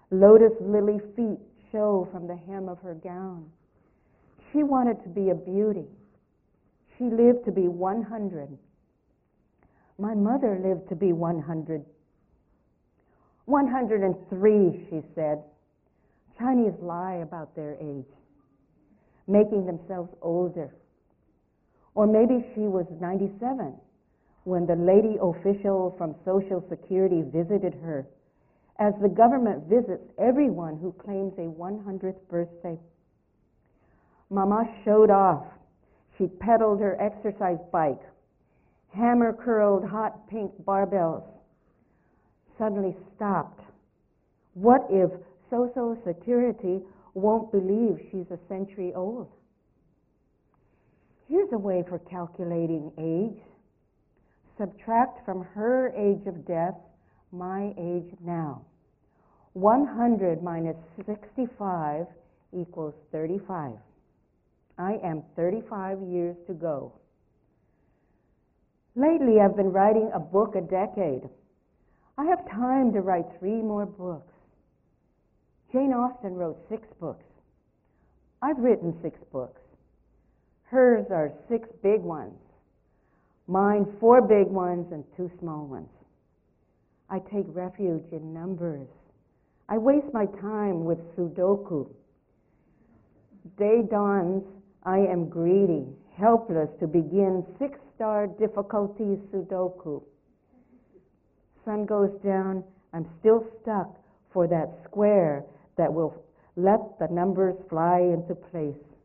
Lotus lily feet show from the hem of her gown. She wanted to be a beauty. She lived to be 100. My mother lived to be 100. 103, she said. Chinese lie about their age, making themselves older. Or maybe she was 97 when the lady official from Social Security visited her, as the government visits everyone who claims a 100th birthday. Mama showed off. She pedaled her exercise bike, hammer-curled hot pink barbells. Suddenly stopped. What if Social Security won't believe she's a century old? Here's a way for calculating age. Subtract from her age of death my age now. 100 minus 65 equals 35. I am 35 years to go. Lately, I've been writing a book a decade. I have time to write 3 more books. Jane Austen wrote 6 books. I've written 6 books. Hers are 6 big ones. Mine 4 big ones and 2 small ones. I take refuge in numbers. I waste my time with Sudoku. Day dawns, I am greedy, helpless to begin 6-star difficulty Sudoku. Sun goes down, I'm still stuck for that square that will let the numbers fly into place.